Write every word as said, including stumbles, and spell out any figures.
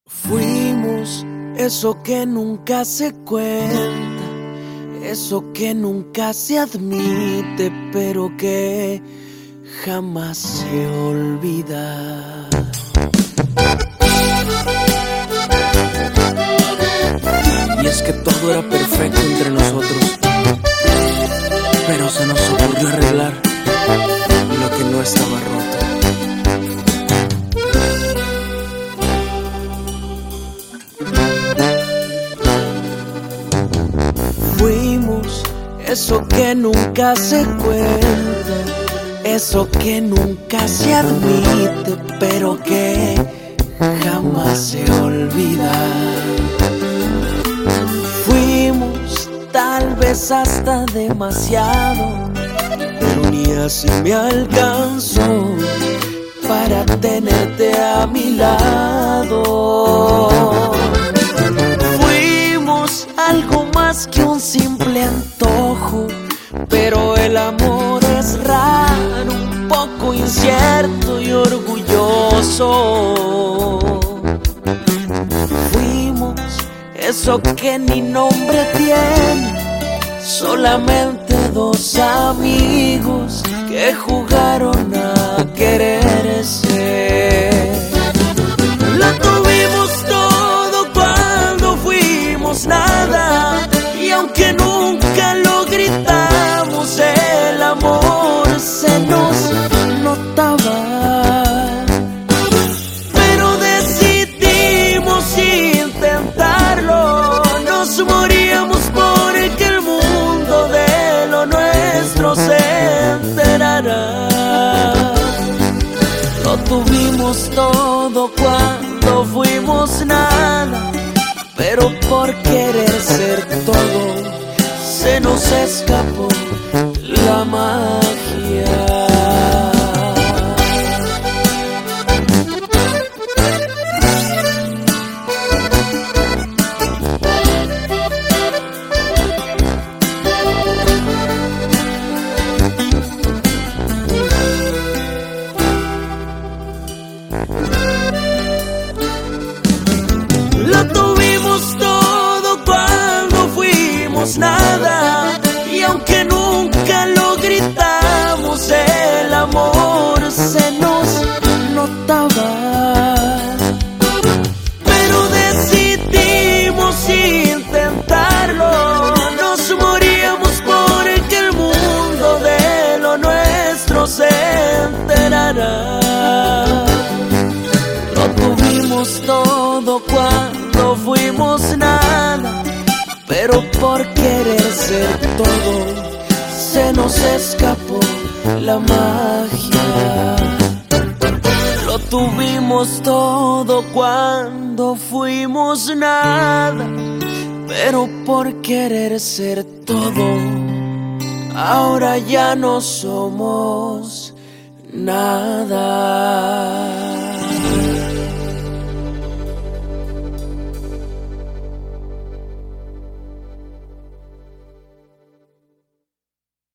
Fuimos eso que nunca se cuenta, eso que nunca se admite, pero que jamás se olvida. Y es que todo era perfecto entre nosotros, pero se nos ocurrió arreglar lo que no estaba roto. Fuimos eso que nunca se cuenta, eso que nunca se admite, pero que jamás se olvida. Fuimos tal vez hasta demasiado, pero ni así me alcanzó para tenerte a mi lado. Fuimos algo más que un simple antojo, pero el amor es raro, un poco incierto y orgulloso. Fuimos eso que ni nombre tiene, solamente dos amigos que jugaron a quererse. Lo tuvimos todo cuando fuimos nada, y aunque nunca lo gritamos, el amor se nos notaba. Pero decidimos intentarlo, nos moríamos porque el mundo de lo nuestro se enterara. Lo tuvimos todo cuando fuimos nada, pero por querer ser todo se nos escapó la magia. Lo tuvimos todo cuando fuimos nada, y aunque nunca lo gritamos, el amor se nos notaba. Pero decidimos intentarlo, nos moríamos porque el mundo de lo nuestro se enterara. Lo tuvimos todo cuando fuimos nada, pero por querer ser todo se nos escapó la magia. Lo tuvimos todo cuando fuimos nada, pero por querer ser todo ahora ya no somos nada.